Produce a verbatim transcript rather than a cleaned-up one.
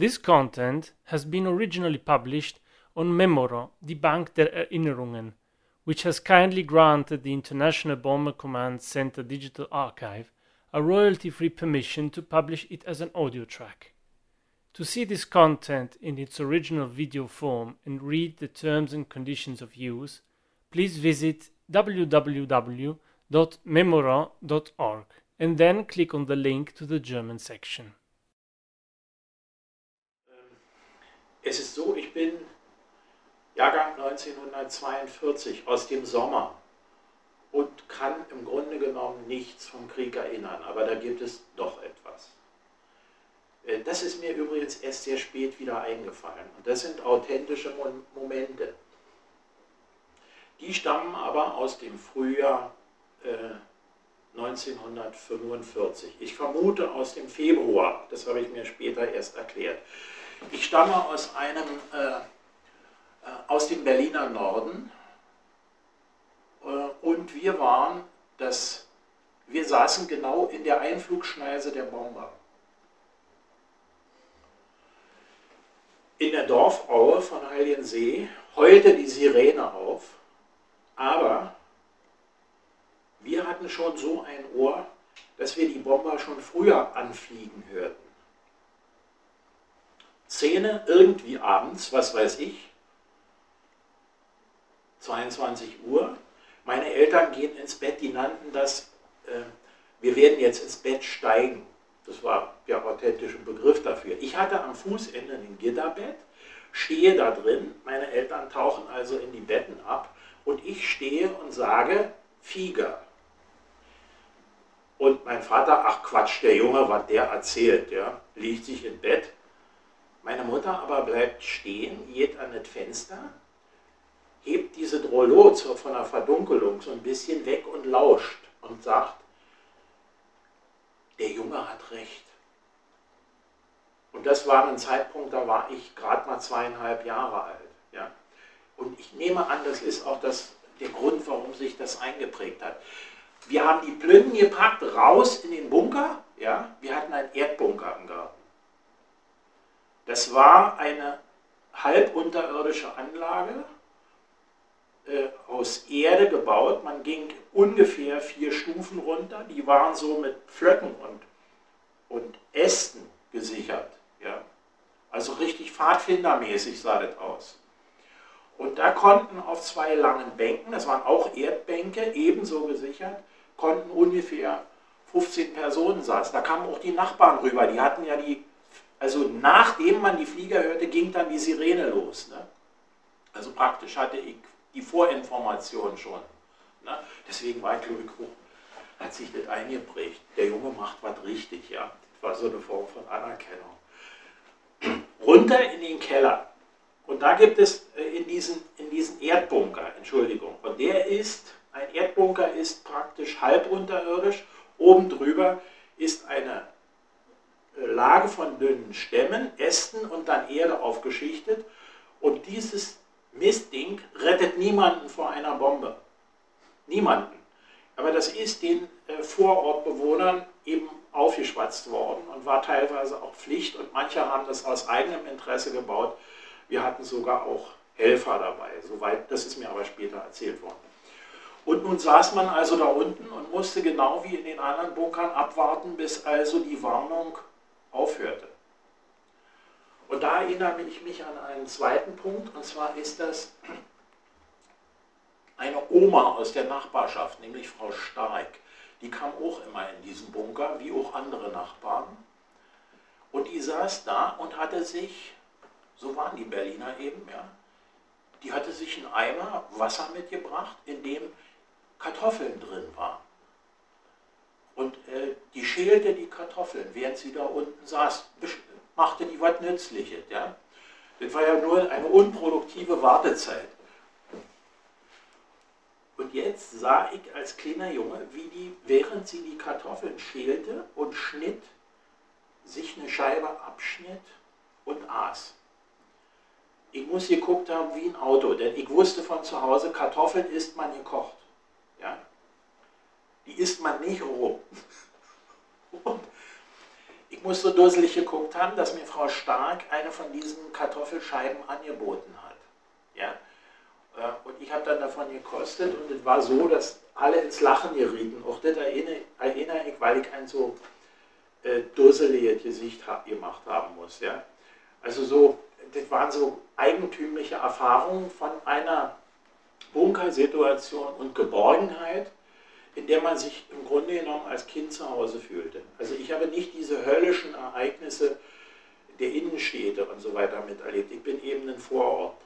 This content has been originally published on Memoro, die Bank der Erinnerungen, which has kindly granted the International Bomber Command Center Digital Archive a royalty-free permission to publish it as an audio track. To see this content in its original video form and read the terms and conditions of use, please visit w w w dot memora dot org and then click on the link to the German section. Es ist so, ich bin Jahrgang neunzehnhundertzweiundvierzig aus dem Sommer und kann im Grunde genommen nichts vom Krieg erinnern, aber da gibt es doch etwas. Das ist mir übrigens erst sehr spät wieder eingefallen und das sind authentische Momente. Die stammen aber aus dem Frühjahr äh, neunzehnhundertfünfundvierzig. Ich vermute aus dem Februar, das habe ich mir später erst erklärt. Ich stamme aus einem, äh, äh, aus dem Berliner Norden äh, und wir waren, das, wir saßen genau in der Einflugschneise der Bomber. In der Dorfaue von Heiliensee heulte die Sirene auf, aber wir hatten schon so ein Ohr, dass wir die Bomber schon früher anfliegen hörten. Szene irgendwie abends, was weiß ich, zweiundzwanzig Uhr. Meine Eltern gehen ins Bett, die nannten das, äh, wir werden jetzt ins Bett steigen. Das war der authentische Begriff dafür. Ich hatte am Fußende ein Gitterbett, stehe da drin, meine Eltern tauchen also in die Betten ab und ich stehe und sage, Flieger. Und mein Vater, ach Quatsch, der Junge, was der erzählt, ja, legt sich ins Bett. Meine Mutter aber bleibt stehen, geht an das Fenster, hebt diese Drollo von der Verdunkelung so ein bisschen weg und lauscht und sagt, der Junge hat recht. Und das war ein Zeitpunkt, da war ich gerade mal zweieinhalb Jahre alt. Ja? Und ich nehme an, das ist auch das, der Grund, warum sich das eingeprägt hat. Wir haben die Plünden gepackt, raus in den Bunker. Ja? Wir hatten einen Erdbunker im Garten. Das war eine halbunterirdische Anlage, äh, aus Erde gebaut. Man ging ungefähr vier Stufen runter. Die waren so mit Pflöcken und, und Ästen gesichert. Ja? Also richtig pfadfindermäßig sah das aus. Und da konnten auf zwei langen Bänken, das waren auch Erdbänke, ebenso gesichert, konnten ungefähr fünfzehn Personen saßen. Da kamen auch die Nachbarn rüber, die hatten ja die, also nachdem man die Flieger hörte, ging dann die Sirene los. Ne? Also praktisch hatte ich die Vorinformation schon. Ne? Deswegen war ich, glaube ich, hat sich das eingeprägt. Der Junge macht was richtig, ja. Das war so eine Form von Anerkennung. Runter in den Keller. Und da gibt es in diesen, in diesen Erdbunker, Entschuldigung, und der ist, ein Erdbunker ist praktisch halbunterirdisch, oben drüber ist eine Lage von dünnen Stämmen, Ästen und dann Erde aufgeschichtet und dieses Mistding rettet niemanden vor einer Bombe. Niemanden. Aber das ist den äh, Vorortbewohnern eben aufgeschwatzt worden und war teilweise auch Pflicht und manche haben das aus eigenem Interesse gebaut. Wir hatten sogar auch Helfer dabei, soweit, das ist mir aber später erzählt worden. Und nun saß man also da unten und musste genau wie in den anderen Bunkern abwarten, bis also die Warnung aufhörte. Und da erinnere ich mich an einen zweiten Punkt, und zwar ist das eine Oma aus der Nachbarschaft, nämlich Frau Stark. Die kam auch immer in diesen Bunker, wie auch andere Nachbarn. Und die saß da und hatte sich, so waren die Berliner eben, ja, die hatte sich einen Eimer Wasser mitgebracht, in dem Kartoffeln drin waren. Und äh, die schälte die Kartoffeln, während sie da unten saß, machte die was Nützliches. Ja? Das war ja nur eine unproduktive Wartezeit. Und jetzt sah ich als kleiner Junge, wie die, während sie die Kartoffeln schälte und schnitt, sich eine Scheibe abschnitt und aß. Ich muss geguckt haben wie ein Auto, denn ich wusste von zu Hause, Kartoffeln isst man gekocht. Ja? Die isst man nicht roh. Und ich ich muss so dusselig geguckt haben, dass mir Frau Stark eine von diesen Kartoffelscheiben angeboten hat. Ja? Und ich habe dann davon gekostet und es war so, dass alle ins Lachen gerieten. Auch das erinnere, erinnere ich, weil ich ein so äh, dusseliges Gesicht ha gemacht haben muss. Ja? Also so, das waren so eigentümliche Erfahrungen von einer Bunkersituation und Geborgenheit, in der man sich im Grunde genommen als Kind zu Hause fühlte. Also ich habe nicht diese höllischen Ereignisse der Innenstädte und so weiter miterlebt. Ich bin eben ein Vorort